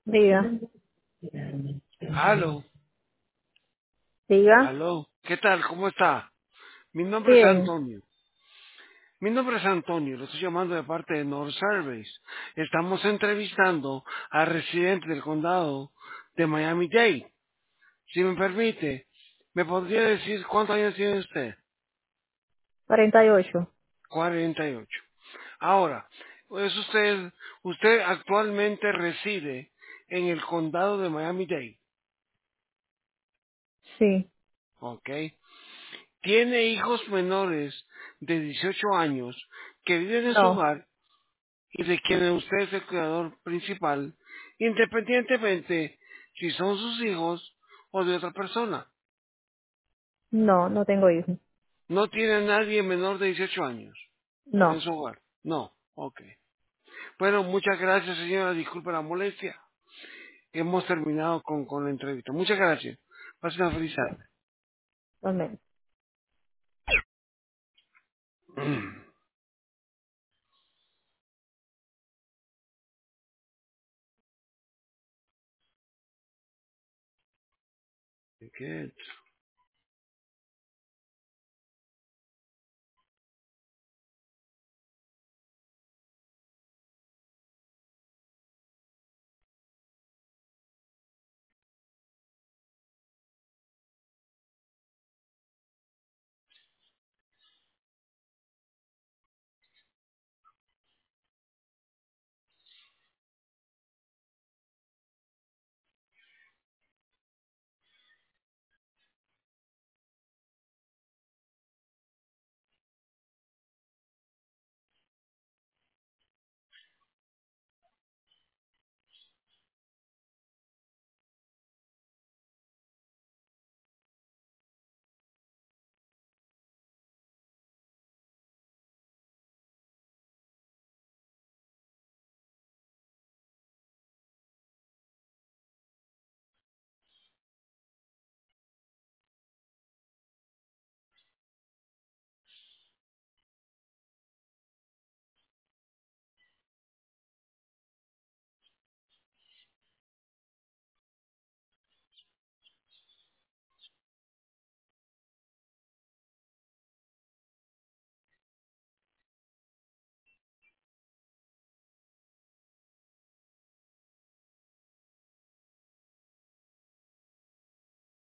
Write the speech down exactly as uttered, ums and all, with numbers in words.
Diga, Aló, diga. aló. ¿Qué tal? ¿Cómo está? Mi nombre es Bien, Antonio. Mi nombre es Antonio. Lo estoy llamando de parte de North Service. Estamos entrevistando a residentes del condado de Miami-Dade. Si me permite, ¿me podría decir cuántos años tiene usted? cuarenta y ocho. cuarenta y ocho. Ahora, ¿es usted, usted actualmente reside en el condado de Miami-Dade? Sí. ¿Ok? ¿Tiene hijos menores de dieciocho años que viven en su No, hogar y de quienes usted es el cuidador principal, independientemente si son sus hijos o de otra persona? no, no tengo hijos. ¿No tiene a nadie menor de dieciocho años en No, su hogar? No. Ok. Bueno, muchas gracias, señora. Disculpe la molestia. Hemos terminado con, con la entrevista. Muchas gracias. Pase una feliz no. tarde. Good.